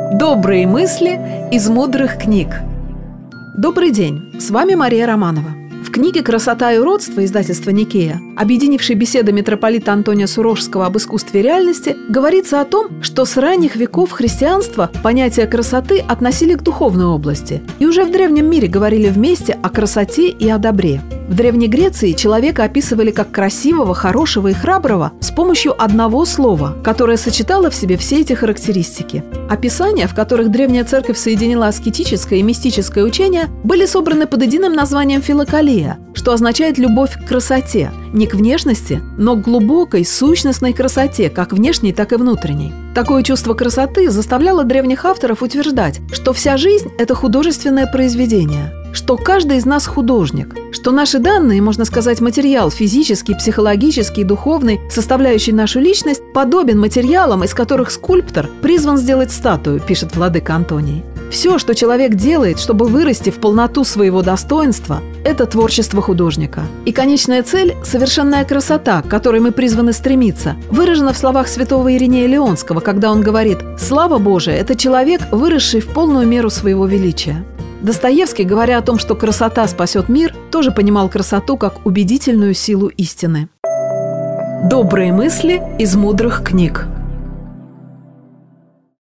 Добрые мысли из мудрых книг. Добрый день, с вами Мария Романова. В книге «Красота и уродство» издательства Никея, объединившей беседы митрополита Антония Сурожского об искусстве реальности, говорится о том, что с ранних веков христианства понятие красоты относили к духовной области, и уже в древнем мире говорили вместе о красоте и о добре. В Древней Греции человека описывали как красивого, хорошего и храброго с помощью одного слова, которое сочетало в себе все эти характеристики. Описания, в которых древняя церковь соединила аскетическое и мистическое учение, были собраны под единым названием филокалия, что означает любовь к красоте, не к внешности, но к глубокой, сущностной красоте, как внешней, так и внутренней. Такое чувство красоты заставляло древних авторов утверждать, что вся жизнь – это художественное произведение, что каждый из нас художник, что наши данные, можно сказать, материал физический, психологический, духовный, составляющий нашу личность, подобен материалам, из которых скульптор призван сделать статую, пишет владыка Антоний. Все, что человек делает, чтобы вырасти в полноту своего достоинства, это творчество художника. И конечная цель – совершенная красота, к которой мы призваны стремиться, выражена в словах святого Иринея Леонского, когда он говорит: «Слава Божия – это человек, выросший в полную меру своего величия». Достоевский, говоря о том, что красота спасет мир, тоже понимал красоту как убедительную силу истины. Добрые мысли из мудрых книг.